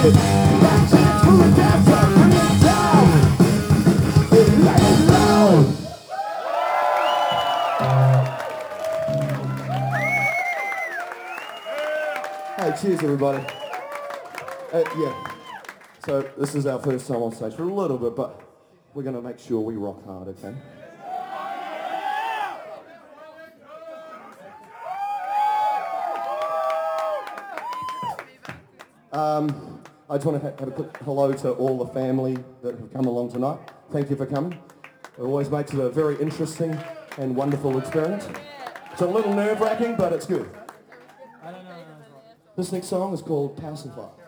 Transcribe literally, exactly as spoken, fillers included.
Last chance for a dancer, bring it down. Let it loud. Hey, cheers everybody. Uh, yeah, so this is our first time on stage for a little bit, but we're going to make sure we rock hard, okay? Um, I just want to ha- have a quick hello to all the family that have come along tonight. Thank you for coming. It always makes it a very interesting and wonderful experience. It's a little nerve-wracking, but it's good. This next song is called Pacify.